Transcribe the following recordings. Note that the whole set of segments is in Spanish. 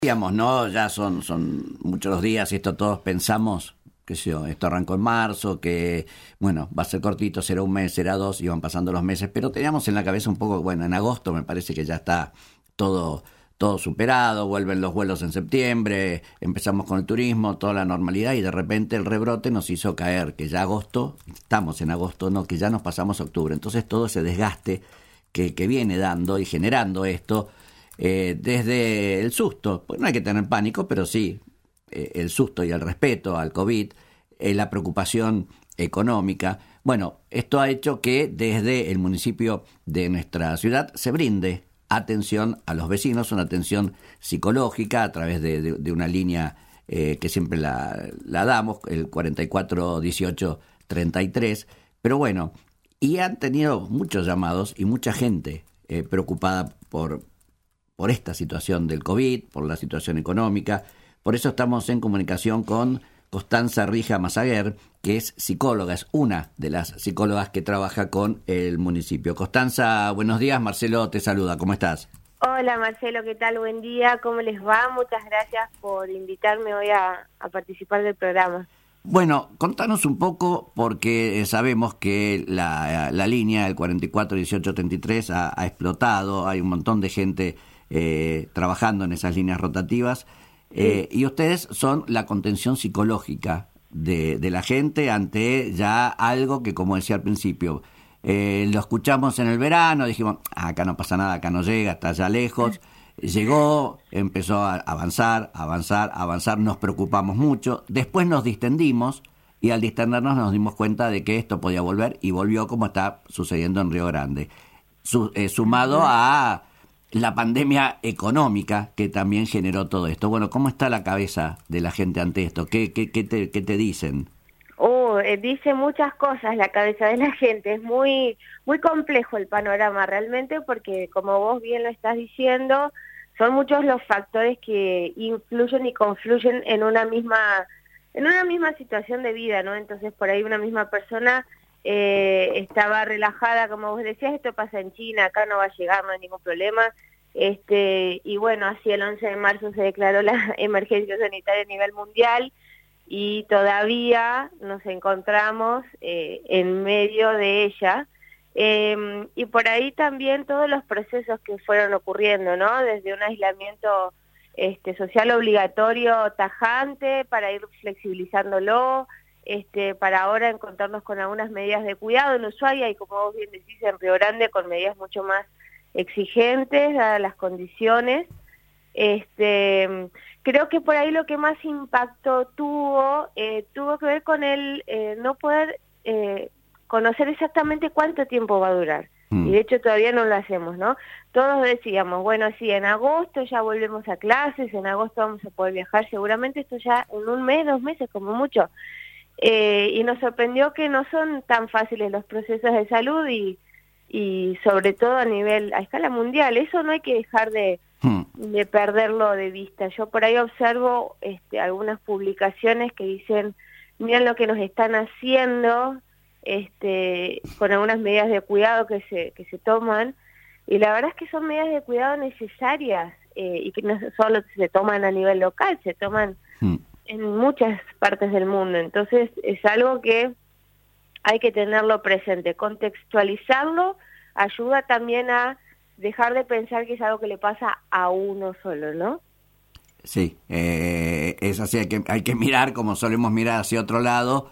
Digamos, ¿no? Ya son muchos los días, esto todos pensamos, qué sé yo, esto arrancó en marzo, que, bueno, va a ser cortito, será un mes, será dos, y van pasando los meses, pero teníamos en la cabeza un poco, bueno, en agosto me parece que ya está todo, todo superado, vuelven los vuelos en septiembre, empezamos con el turismo, toda la normalidad, y de repente el rebrote nos hizo caer, que ya agosto, estamos en agosto, no, que ya nos pasamos a octubre, entonces todo ese desgaste que viene dando y generando esto, desde el susto, pues no hay que tener pánico, pero sí el susto y el respeto al COVID, la preocupación económica. Bueno, esto ha hecho que desde el municipio de nuestra ciudad se brinde atención a los vecinos, una atención psicológica a través de una línea que siempre la damos, el 44 18 33, pero bueno, y han tenido muchos llamados y mucha gente preocupada por esta situación del COVID, por la situación económica. Por eso estamos en comunicación con Constanza Rija Mazaguer, que es psicóloga, es una de las psicólogas que trabaja con el municipio. Constanza, buenos días, Marcelo te saluda, ¿cómo estás? Hola Marcelo, ¿qué tal? Buen día, ¿cómo les va? Muchas gracias por invitarme hoy a participar del programa. Bueno, contanos un poco, porque sabemos que la línea, el 44 18 33, ha explotado, hay un montón de gente trabajando en esas líneas rotativas, y ustedes son la contención psicológica de la gente ante ya algo que, como decía al principio, lo escuchamos en el verano, dijimos, acá no pasa nada, acá no llega, está allá lejos, llegó, empezó a avanzar, nos preocupamos mucho, después nos distendimos y al distendernos nos dimos cuenta de que esto podía volver y volvió, como está sucediendo en Río Grande, sumado a la pandemia económica que también generó todo esto. Bueno, ¿cómo está la cabeza de la gente ante esto? ¿Qué te dicen? Dice muchas cosas la cabeza de la gente. Es muy complejo el panorama realmente, porque como vos bien lo estás diciendo, son muchos los factores que influyen y confluyen en una misma situación de vida, ¿no? Entonces por ahí una misma persona estaba relajada, como vos decías, esto pasa en China, acá no va a llegar, no hay ningún problema, y bueno, así el 11 de marzo se declaró la emergencia sanitaria a nivel mundial y todavía nos encontramos en medio de ella, y por ahí también todos los procesos que fueron ocurriendo, ¿no? Desde un aislamiento social obligatorio tajante para ir flexibilizándolo, para ahora encontrarnos con algunas medidas de cuidado en Ushuaia y, como vos bien decís, en Río Grande con medidas mucho más exigentes dadas las condiciones. Creo que por ahí lo que más impacto tuvo que ver con el no poder conocer exactamente cuánto tiempo va a durar. Y de hecho todavía no lo hacemos, ¿no? Todos decíamos, bueno, sí, en agosto ya volvemos a clases, en agosto vamos a poder viajar, seguramente esto ya en un mes, 2 meses como mucho. Y nos sorprendió que no son tan fáciles los procesos de salud y sobre todo a escala mundial. Eso no hay que dejar de perderlo de vista. Yo por ahí observo algunas publicaciones que dicen, miren lo que nos están haciendo, con algunas medidas de cuidado que se toman, y la verdad es que son medidas de cuidado necesarias, y que no solo se toman a nivel local, se toman en muchas partes del mundo. Entonces es algo que hay que tenerlo presente, contextualizarlo, ayuda también a dejar de pensar que es algo que le pasa a uno solo, ¿no? Sí, es así, hay que mirar como solemos mirar hacia otro lado,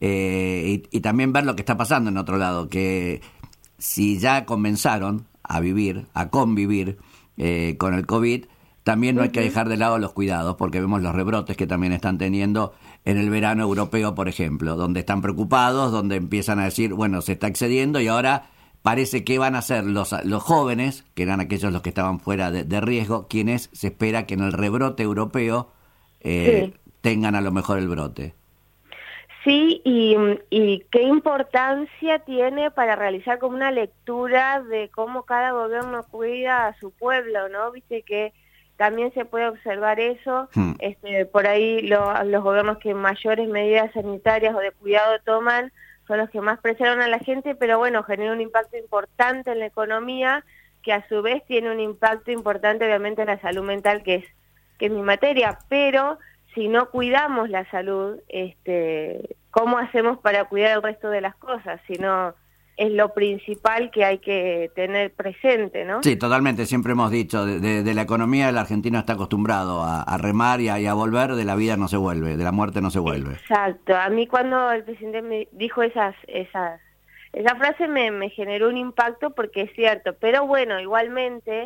y también ver lo que está pasando en otro lado, que si ya comenzaron a vivir, a convivir con el COVID, también no hay que dejar de lado los cuidados, porque vemos los rebrotes que también están teniendo en el verano europeo, por ejemplo, donde están preocupados, donde empiezan a decir, bueno, se está excediendo y ahora parece que van a ser los jóvenes, que eran aquellos los que estaban fuera de riesgo, quienes se espera que en el rebrote europeo tengan a lo mejor el brote. Sí, y qué importancia tiene para realizar como una lectura de cómo cada gobierno cuida a su pueblo, ¿no? Viste que también se puede observar eso, por ahí los gobiernos que mayores medidas sanitarias o de cuidado toman son los que más presionan a la gente, pero bueno, genera un impacto importante en la economía, que a su vez tiene un impacto importante obviamente en la salud mental, que es es mi materia, pero si no cuidamos la salud, ¿cómo hacemos para cuidar el resto de las cosas? Si no es lo principal que hay que tener presente, ¿no? Sí, totalmente. Siempre hemos dicho, de la economía el argentino está acostumbrado a remar y a volver, de la vida no se vuelve, de la muerte no se vuelve. Exacto. A mí cuando el presidente me dijo esa frase me generó un impacto porque es cierto, pero bueno, igualmente,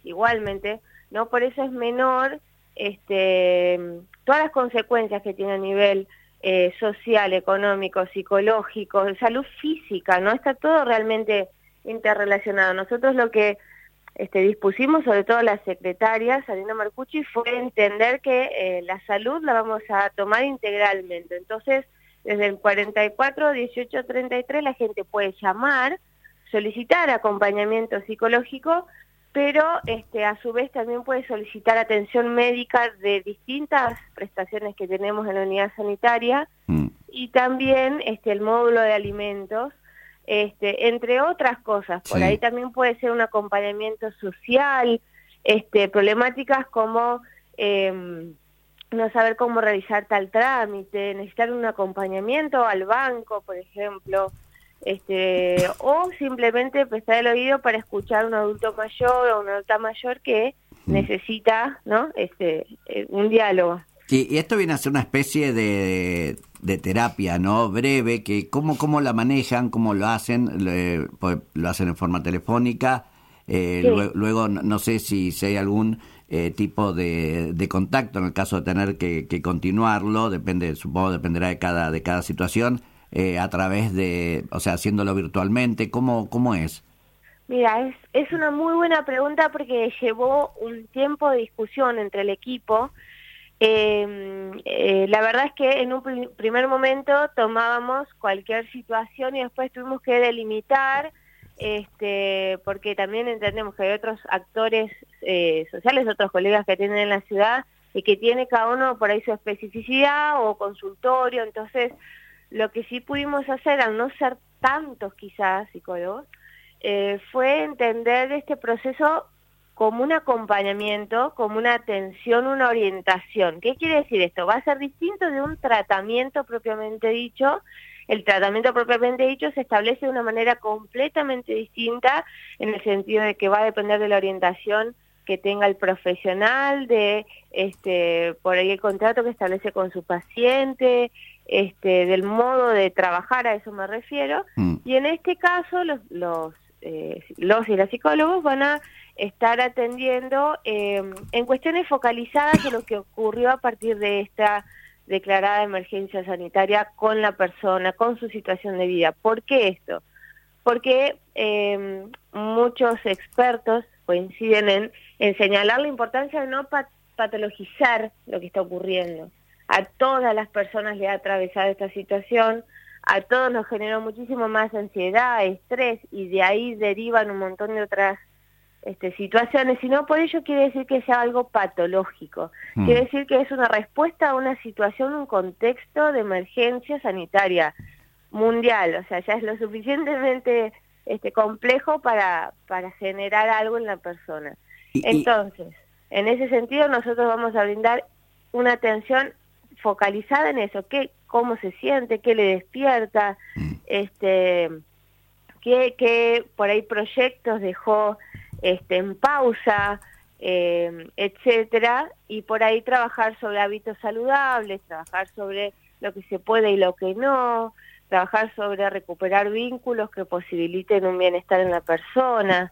no por eso es menor todas las consecuencias que tiene a nivel social, económico, psicológico, de salud física, ¿no? Está todo realmente interrelacionado. Nosotros lo que dispusimos, sobre todo la secretaria Salina Marcucci, fue entender que la salud la vamos a tomar integralmente. Entonces, desde el 44 18 33 la gente puede llamar, solicitar acompañamiento psicológico, pero a su vez también puede solicitar atención médica de distintas prestaciones que tenemos en la unidad sanitaria y también el módulo de alimentos, entre otras cosas. Por ahí también puede ser un acompañamiento social, problemáticas como no saber cómo realizar tal trámite, necesitar un acompañamiento al banco, por ejemplo, o simplemente prestar el oído para escuchar a un adulto mayor o una adulta mayor que necesita, ¿no? Un diálogo. Y esto viene a ser una especie de terapia, ¿no? Breve, que ¿cómo la manejan, cómo lo hacen? Lo hacen en forma telefónica. Sí. Luego no sé si hay algún tipo de contacto en el caso de tener que continuarlo, supongo dependerá de cada situación, a través o sea, haciéndolo virtualmente. ¿Cómo es? Mira, es una muy buena pregunta porque llevó un tiempo de discusión entre el equipo. La verdad es que en un primer momento tomábamos cualquier situación y después tuvimos que delimitar, porque también entendemos que hay otros actores sociales, otros colegas que tienen en la ciudad y que tiene cada uno por ahí su especificidad o consultorio. Entonces, lo que sí pudimos hacer, al no ser tantos quizás psicólogos, fue entender este proceso como un acompañamiento, como una atención, una orientación. ¿Qué quiere decir esto? Va a ser distinto de un tratamiento propiamente dicho. El tratamiento propiamente dicho se establece de una manera completamente distinta, en el sentido de que va a depender de la orientación que tenga el profesional, de por ahí el contrato que establece con su paciente, del modo de trabajar, a eso me refiero. Y en este caso los y las psicólogos van a estar atendiendo en cuestiones focalizadas de lo que ocurrió a partir de esta declarada emergencia sanitaria con la persona, con su situación de vida. ¿Por qué esto? Porque muchos expertos coinciden en señalar la importancia de no patologizar lo que está ocurriendo. A todas las personas le ha atravesado esta situación, a todos nos generó muchísimo más ansiedad, estrés, y de ahí derivan un montón de otras situaciones, y no por ello quiere decir que sea algo patológico, quiere decir que es una respuesta a una situación, un contexto de emergencia sanitaria mundial, o sea, ya es lo suficientemente complejo para generar algo en la persona. Entonces, en ese sentido nosotros vamos a brindar una atención focalizada en eso, cómo se siente, qué le despierta, qué por ahí proyectos dejó en pausa, etcétera, y por ahí trabajar sobre hábitos saludables, trabajar sobre lo que se puede y lo que no, trabajar sobre recuperar vínculos que posibiliten un bienestar en la persona.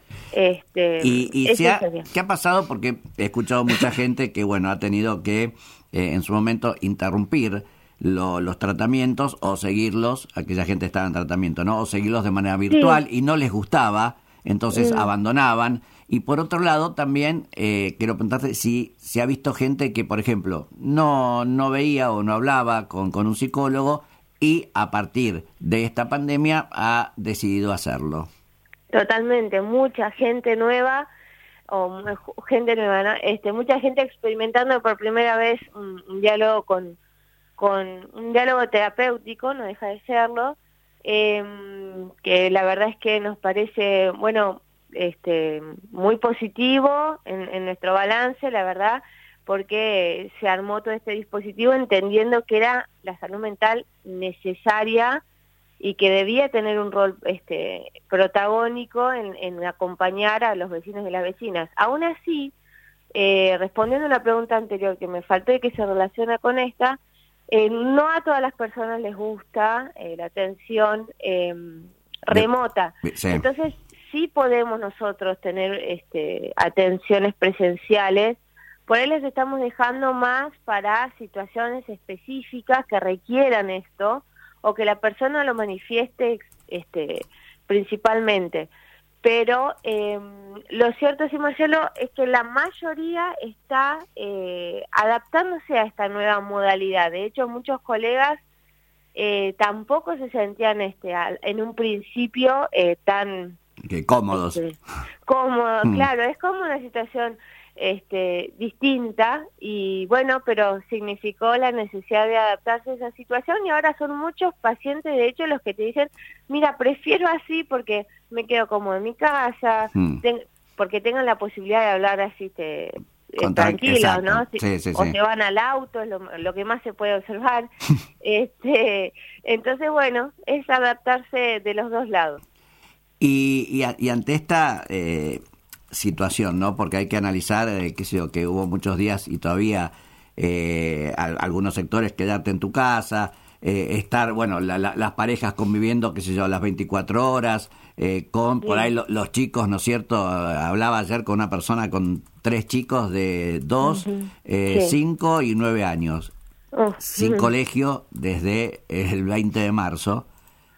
¿Qué ha pasado? Porque he escuchado mucha gente que ha tenido que en su momento interrumpir los tratamientos o seguirlos, aquella gente estaba en tratamiento, ¿no? O seguirlos de manera virtual y no les gustaba, entonces abandonaban. Y por otro lado también quiero preguntarte si se ha visto gente que, por ejemplo, no veía o no hablaba con un psicólogo y a partir de esta pandemia ha decidido hacerlo. Totalmente, mucha gente nueva, ¿no? Mucha gente experimentando por primera vez un diálogo con un diálogo terapéutico, no deja de serlo, que la verdad es que nos parece, muy positivo en nuestro balance, la verdad, porque se armó todo este dispositivo entendiendo que era la salud mental necesaria y que debía tener un rol protagónico en acompañar a los vecinos y las vecinas. Aún así, respondiendo a la pregunta anterior que me faltó y que se relaciona con esta, no a todas las personas les gusta la atención remota. Sí. Entonces, sí podemos nosotros tener atenciones presenciales. Por ahí les estamos dejando más para situaciones específicas que requieran esto, o que la persona lo manifieste principalmente. Pero lo cierto, sí, Marcelo, es que la mayoría está adaptándose a esta nueva modalidad. De hecho, muchos colegas tampoco se sentían en un principio tan... Que cómodos. Cómodo, claro, es como una situación distinta, y bueno, pero significó la necesidad de adaptarse a esa situación, y ahora son muchos pacientes, de hecho, los que te dicen, mira, prefiero así porque me quedo cómodo en mi casa, porque tengan la posibilidad de hablar así tranquilos, ¿no? Sí, o se van al auto, es lo que más se puede observar. Entonces, bueno, es adaptarse de los dos lados. Y ante esta situación, ¿no? Porque hay que analizar, qué sé yo, que hubo muchos días y todavía algunos sectores quedarte en tu casa, estar, bueno, las parejas conviviendo, qué sé yo, las 24 horas, por ahí los chicos, ¿no es cierto? Hablaba ayer con una persona con 3 chicos de 2, 5 y 9 años, sin colegio desde el 20 de marzo,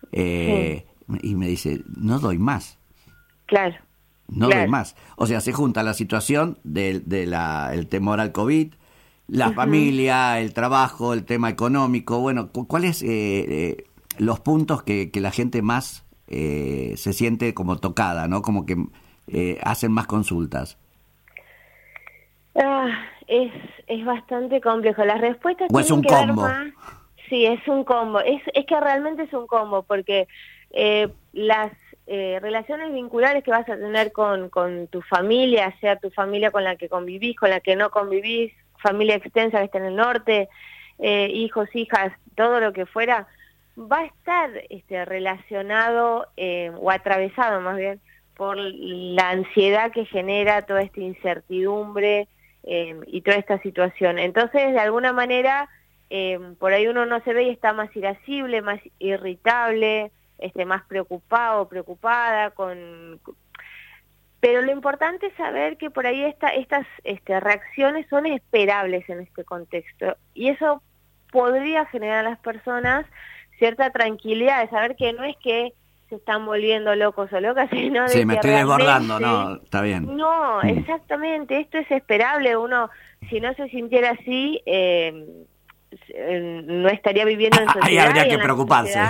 y me dice, no doy más. Claro. No doy más. O sea, se junta la situación el temor al COVID, la familia, el trabajo, el tema económico. Bueno, ¿cuáles los puntos que la gente más se siente como tocada, ¿no? Como que hacen más consultas? Es bastante complejo. Las respuestas ¿O es un combo? Sí, es un combo. Es que realmente es un combo, porque las relaciones vinculares que vas a tener con tu familia, sea tu familia con la que convivís, con la que no convivís, familia extensa que está en el norte, hijos, hijas, todo lo que fuera, va a estar relacionado o atravesado más bien por la ansiedad que genera toda esta incertidumbre y toda esta situación. Entonces, de alguna manera, por ahí uno no se ve y está más irascible, más irritable, más preocupado, preocupada, pero lo importante es saber que por ahí estas reacciones son esperables en este contexto, y eso podría generar a las personas cierta tranquilidad de saber que no es que se están volviendo locos o locas, sino de sí, me que estoy desbordando, no, está bien. No, exactamente, esto es esperable. Uno, si no se sintiera así, no estaría viviendo en sociedad. Ahí habría que preocuparse.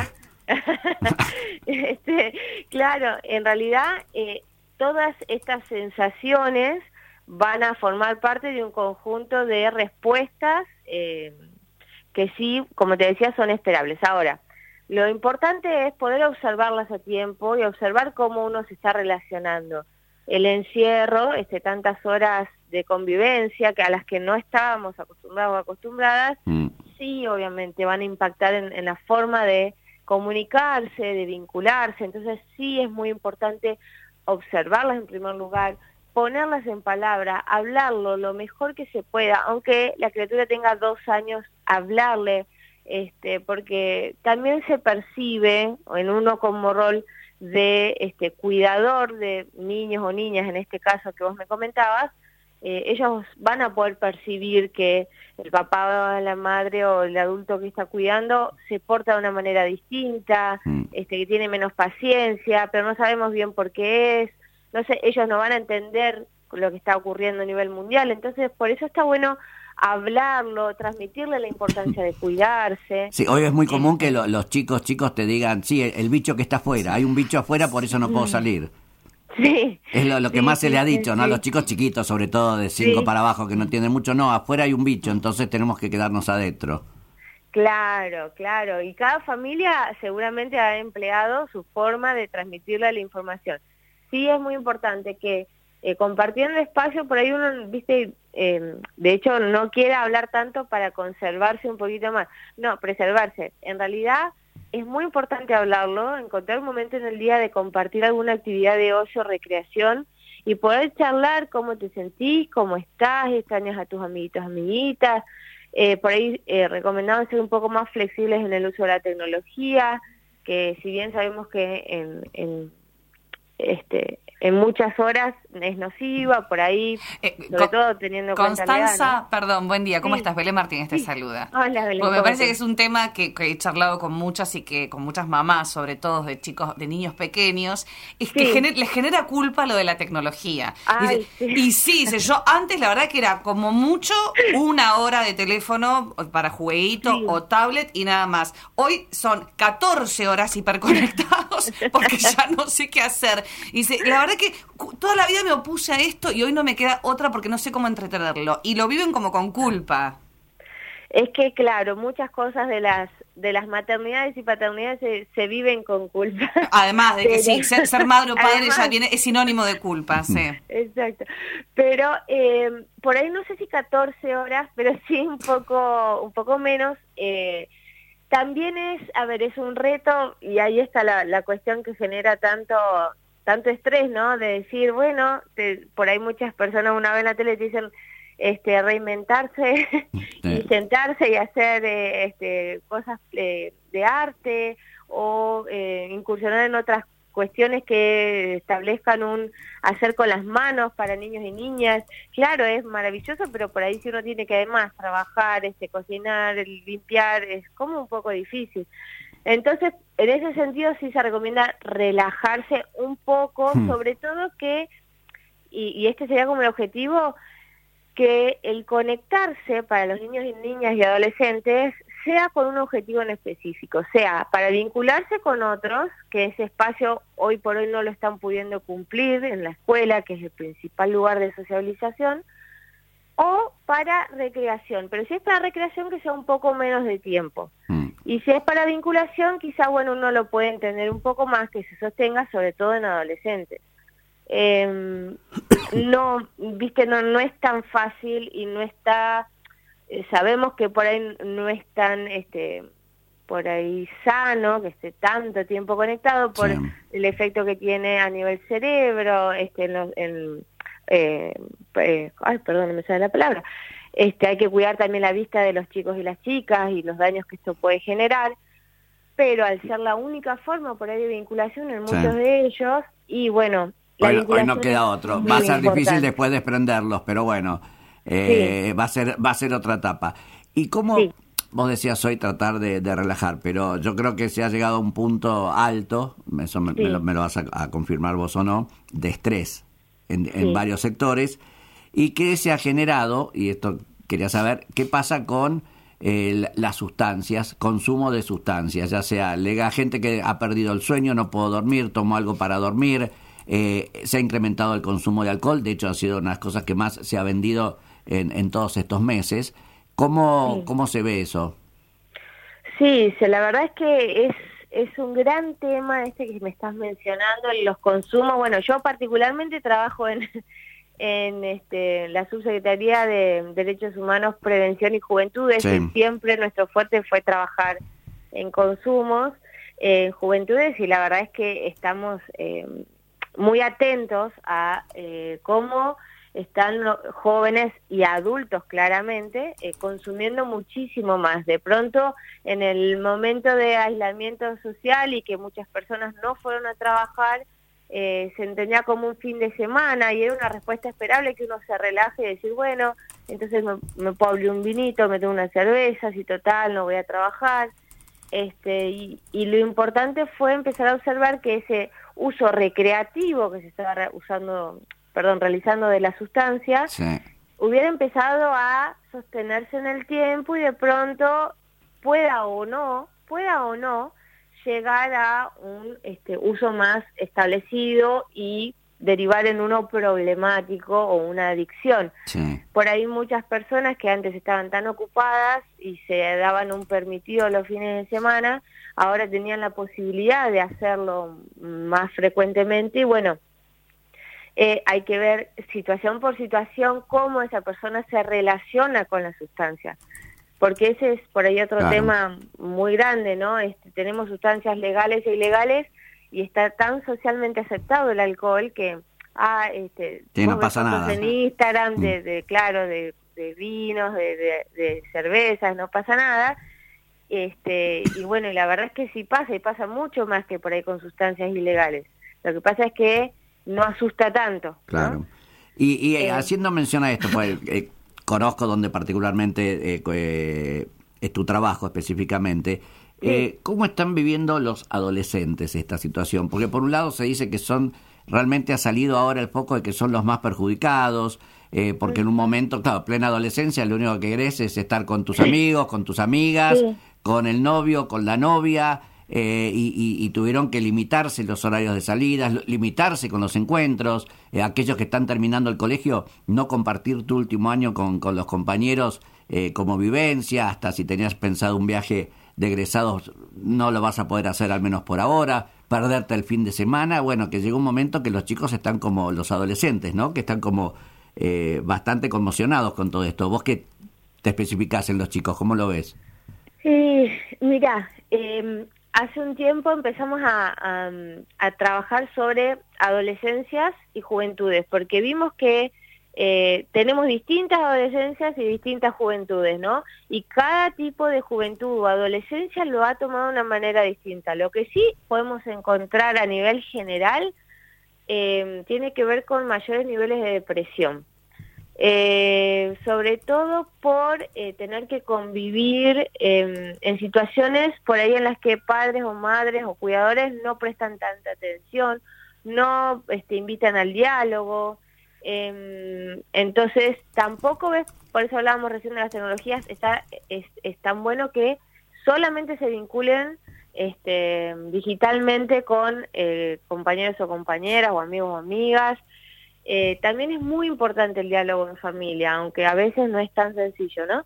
Claro, en realidad todas estas sensaciones van a formar parte de un conjunto de respuestas que sí, como te decía, son esperables. Ahora, lo importante es poder observarlas a tiempo y observar cómo uno se está relacionando. El encierro, tantas horas de convivencia que a las que no estábamos acostumbrados o acostumbradas, sí, obviamente van a impactar en la forma de comunicarse, de vincularse. Entonces sí es muy importante observarlas en primer lugar, ponerlas en palabra, hablarlo lo mejor que se pueda, aunque la criatura tenga 2 años, hablarle, porque también se percibe en uno como rol de cuidador de niños o niñas, en este caso que vos me comentabas, ellos van a poder percibir que el papá o la madre o el adulto que está cuidando se porta de una manera distinta, que tiene menos paciencia, pero no sabemos bien por qué es. No sé, ellos no van a entender lo que está ocurriendo a nivel mundial, entonces por eso está bueno hablarlo, transmitirle la importancia de cuidarse. Sí, hoy es muy común que los chicos te digan, sí, el bicho que está afuera, hay un bicho afuera, por eso no puedo salir. Sí. Es lo que más se le ha dicho, ¿no? A los chicos chiquitos, sobre todo de 5 para abajo, que no entienden mucho, no, afuera hay un bicho, entonces tenemos que quedarnos adentro. Claro, claro, y cada familia seguramente ha empleado su forma de transmitirle la información. Sí, es muy importante que compartiendo espacio, por ahí uno, viste, de hecho no quiere hablar tanto para conservarse un poquito más, no, preservarse. En realidad es muy importante hablarlo, encontrar un momento en el día de compartir alguna actividad de ocio, recreación, y poder charlar cómo te sentís, cómo estás, extrañas a tus amiguitos, amiguitas. Por ahí recomendamos ser un poco más flexibles en el uso de la tecnología, que si bien sabemos que en muchas horas es nociva, por ahí, sobre todo teniendo en cuenta la edad, Constanza, ¿no? perdón, buen día, ¿cómo Sí. estás? Belén Martínez te saluda. Hola, Belén, Porque me ¿cómo parece que estás? es un tema que he charlado con muchas y que con muchas mamás, sobre todo de chicos, de niños pequeños, es que Sí. les genera culpa lo de la tecnología. Ay, sí. Y sí, dice, yo antes la verdad que era como mucho 1 hora de teléfono para jueguito Sí. o tablet y nada más. Hoy son 14 horas hiperconectados porque ya no sé qué hacer. Y dice, la verdad que toda la vida me opuse a esto y hoy no me queda otra porque no sé cómo entretenerlo. Y lo viven como con culpa. Es que, claro, muchas cosas de las maternidades y paternidades se viven con culpa. Además de que Pero- sí, ser madre o padre Además, ya viene, es sinónimo de culpa, sí. exacto. Pero por ahí no sé si 14 horas, pero sí un poco menos. También es un reto, y ahí está la cuestión que genera tanto estrés, ¿no? De decir, bueno, por ahí muchas personas una vez en la tele te dicen reinventarse y sentarse y hacer cosas de arte o incursionar en otras cuestiones que establezcan un hacer con las manos para niños y niñas. Claro, es maravilloso, pero por ahí si uno tiene que además trabajar, cocinar, limpiar, es como un poco difícil. Entonces, en ese sentido sí se recomienda relajarse un poco, sobre todo que, y este sería como el objetivo, que el conectarse para los niños y niñas y adolescentes sea con un objetivo en específico, sea para vincularse con otros, que ese espacio hoy por hoy no lo están pudiendo cumplir en la escuela, que es el principal lugar de sociabilización, o para recreación, pero si es para recreación que sea un poco menos de tiempo. Y si es para vinculación, quizá, bueno, uno lo puede entender un poco más, que se sostenga sobre todo en adolescentes. No, viste, no es tan fácil y no está, sabemos que por ahí no es tan, por ahí sano que esté tanto tiempo conectado por el efecto que tiene a nivel cerebro, ay, perdón, no me sale la palabra. Hay que cuidar también la vista de los chicos y las chicas y los daños que esto puede generar, pero al ser la única forma por ahí de vinculación en muchos de ellos, y bueno, hoy no queda otro. Va a ser difícil después desprenderlos, pero bueno, va a ser otra etapa. ¿Y cómo, vos decías hoy tratar de relajar, pero yo creo que se ha llegado a un punto alto, eso me lo vas a confirmar vos o no, de estrés en varios sectores, y que se ha generado, y esto quería saber, ¿qué pasa con las sustancias, consumo de sustancias? Ya sea, llega gente que ha perdido el sueño, no puedo dormir, tomo algo para dormir, se ha incrementado el consumo de alcohol, de hecho ha sido una de las cosas que más se ha vendido en todos estos meses. ¿Cómo se ve eso? Sí, la verdad es que es un gran tema que me estás mencionando, los consumos. Bueno, yo particularmente trabajo en la Subsecretaría de Derechos Humanos, Prevención y Juventudes, y siempre nuestro fuerte fue trabajar en consumos, en juventudes, y la verdad es que estamos muy atentos a cómo están los jóvenes y adultos claramente consumiendo muchísimo más. De pronto, en el momento de aislamiento social y que muchas personas no fueron a trabajar, se entendía como un fin de semana y era una respuesta esperable que uno se relaje y decir, bueno, entonces me puedo abrir un vinito, me tomo una cerveza, si total no voy a trabajar. Y lo importante fue empezar a observar que ese uso recreativo que se estaba realizando de la sustancia, hubiera empezado a sostenerse en el tiempo y de pronto pueda o no llegar a un uso más establecido y derivar en uno problemático o una adicción. Por ahí muchas personas que antes estaban tan ocupadas y se daban un permitido los fines de semana, ahora tenían la posibilidad de hacerlo más frecuentemente y bueno, hay que ver situación por situación cómo esa persona se relaciona con la sustancia. Porque ese es por ahí otro tema muy grande, ¿no? Tenemos sustancias legales e ilegales y está tan socialmente aceptado el alcohol que no pasa nada. En Instagram de vinos, de cervezas, no pasa nada. Y bueno, y la verdad es que sí pasa, y pasa mucho más que por ahí con sustancias ilegales. Lo que pasa es que no asusta tanto, ¿no? Claro. Y haciendo mención a esto, pues conozco donde particularmente es tu trabajo específicamente. ¿Cómo están viviendo los adolescentes esta situación? Porque por un lado se dice que realmente ha salido ahora el foco de que son los más perjudicados, porque en un momento, claro, plena adolescencia, lo único que querés es estar con tus amigos, con tus amigas, con el novio, con la novia, y tuvieron que limitarse los horarios de salida, limitarse con los encuentros, aquellos que están terminando el colegio, no compartir tu último año con los compañeros como vivencia, hasta si tenías pensado un viaje de egresados no lo vas a poder hacer, al menos por ahora, perderte el fin de semana. Bueno, que llegó un momento que los chicos están como los adolescentes, ¿no? Que están como bastante conmocionados con todo esto. ¿Vos qué te especificás en los chicos? ¿Cómo lo ves? Sí, mira, hace un tiempo empezamos a trabajar sobre adolescencias y juventudes, porque vimos que tenemos distintas adolescencias y distintas juventudes, ¿no? Y cada tipo de juventud o adolescencia lo ha tomado de una manera distinta. Lo que sí podemos encontrar a nivel general tiene que ver con mayores niveles de depresión. Sobre todo por tener que convivir en situaciones por ahí en las que padres o madres o cuidadores no prestan tanta atención, no invitan al diálogo. Entonces tampoco ves, por eso hablábamos recién de las tecnologías, es tan bueno que solamente se vinculen digitalmente con compañeros o compañeras o amigos o amigas. También es muy importante el diálogo en familia, aunque a veces no es tan sencillo, ¿no?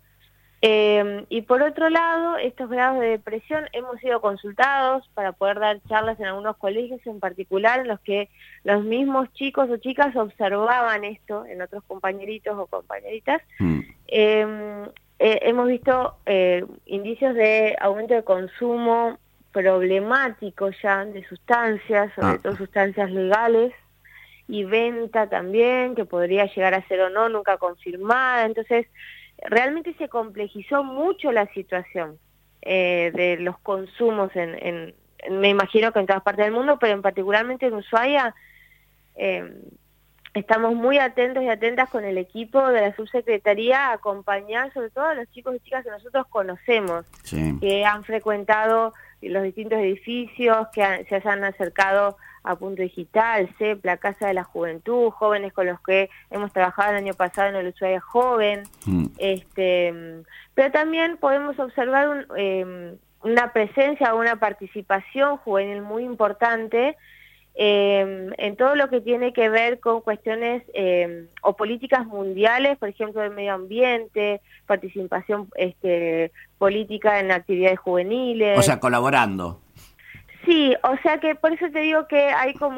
Y por otro lado, estos grados de depresión hemos sido consultados para poder dar charlas en algunos colegios en particular en los que los mismos chicos o chicas observaban esto en otros compañeritos o compañeritas. Hemos visto indicios de aumento de consumo problemático ya de sustancias, sobre todo sustancias legales, y venta también, que podría llegar a ser o no, nunca confirmada. Entonces, realmente se complejizó mucho la situación de los consumos, me imagino que en todas partes del mundo, pero particularmente en Ushuaia. Estamos muy atentos y atentas con el equipo de la subsecretaría a acompañar sobre todo a los chicos y chicas que nosotros conocemos, que han frecuentado los distintos edificios, que se hayan acercado a Punto Digital, CEP, la Casa de la Juventud, jóvenes con los que hemos trabajado el año pasado en el Ushuaia Joven. Pero también podemos observar una presencia o una participación juvenil muy importante en todo lo que tiene que ver con cuestiones o políticas mundiales, por ejemplo, del medio ambiente, participación política en actividades juveniles. O sea, colaborando. Sí, o sea que por eso te digo que hay como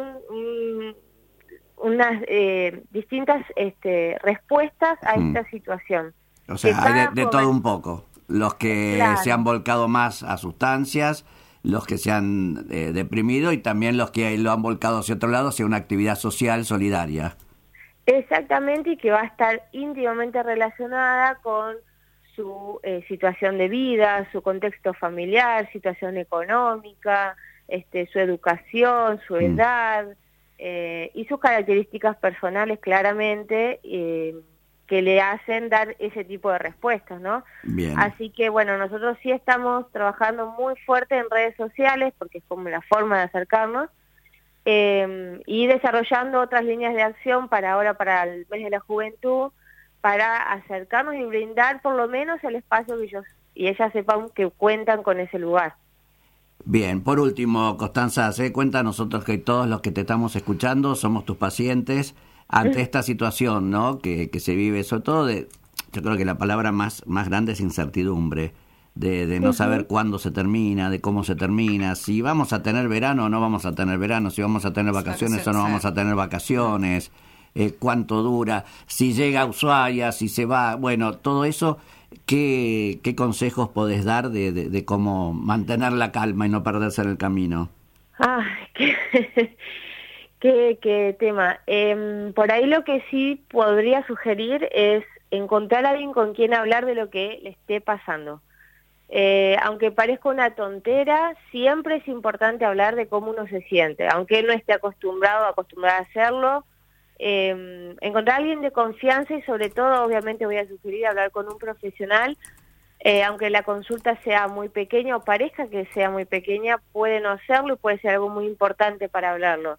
unas distintas respuestas a esta situación. O sea, hay de todo un poco. Los que se han volcado más a sustancias, los que se han deprimido y también los que lo han volcado hacia otro lado, hacia una actividad social solidaria. Exactamente, y que va a estar íntimamente relacionada con su situación de vida, su contexto familiar, situación económica, su educación, su edad y sus características personales claramente que le hacen dar ese tipo de respuestas, ¿no? Bien. Así que bueno, nosotros sí estamos trabajando muy fuerte en redes sociales porque es como la forma de acercarnos y desarrollando otras líneas de acción para el mes de la juventud, para acercarnos y brindar por lo menos el espacio que ellos y ellas sepan que cuentan con ese lugar. Bien, por último, Constanza, se cuenta a nosotros que todos los que te estamos escuchando somos tus pacientes ante esta situación, ¿no? Que se vive, sobre todo yo creo que la palabra más grande es incertidumbre. de no saber cuándo se termina, de cómo se termina, si vamos a tener verano o no vamos a tener verano, si vamos a tener vacaciones o no vamos a tener vacaciones, cuánto dura, si llega a Ushuaia, si se va, bueno, todo eso. ¿Qué consejos podés dar de cómo mantener la calma y no perderse en el camino? Qué tema. Por ahí lo que sí podría sugerir es encontrar a alguien con quien hablar de lo que le esté pasando. Aunque parezca una tontera, siempre es importante hablar de cómo uno se siente, aunque él no esté acostumbrada a hacerlo. Encontrar a alguien de confianza y sobre todo, obviamente voy a sugerir hablar con un profesional, aunque la consulta sea muy pequeña o parezca que sea muy pequeña, puede no serlo y puede ser algo muy importante para hablarlo.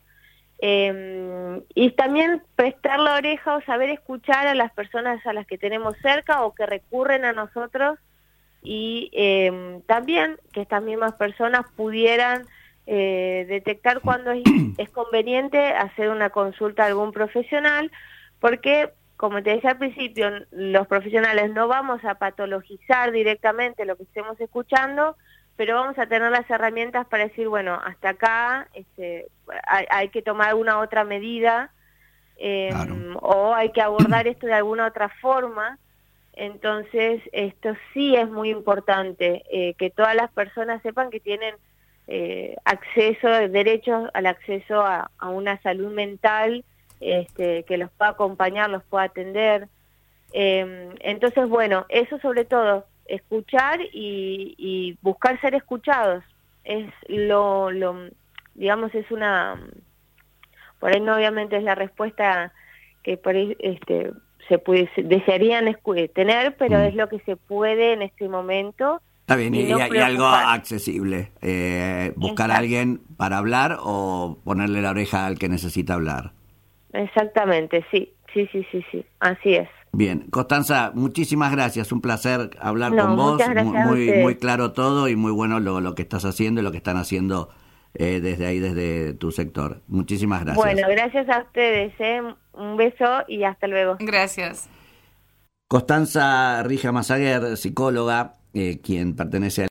Y también prestar la oreja o saber escuchar a las personas a las que tenemos cerca o que recurren a nosotros y también que estas mismas personas pudieran detectar cuándo es conveniente hacer una consulta a algún profesional, porque, como te decía al principio, los profesionales no vamos a patologizar directamente lo que estemos escuchando, pero vamos a tener las herramientas para decir, bueno, hasta acá hay que tomar alguna otra medida, claro, o hay que abordar esto de alguna otra forma. Entonces, esto sí es muy importante, que todas las personas sepan que tienen derechos al acceso a una salud mental, que los pueda acompañar, los pueda atender. Entonces, bueno, eso sobre todo, escuchar y buscar ser escuchados. Es digamos, es por ahí no obviamente es la respuesta que por ahí desearían tener, pero es lo que se puede en este momento. Está bien, y algo accesible. Buscar a alguien para hablar o ponerle la oreja al que necesita hablar. Exactamente, sí, así es. Bien, Constanza, muchísimas gracias, un placer hablar con vos, muy claro todo y muy bueno lo que estás haciendo y lo que están haciendo desde ahí, desde tu sector. Muchísimas gracias. Bueno, gracias a ustedes, un beso y hasta luego. Gracias. Constanza Rija Masaguer, psicóloga, quien pertenece a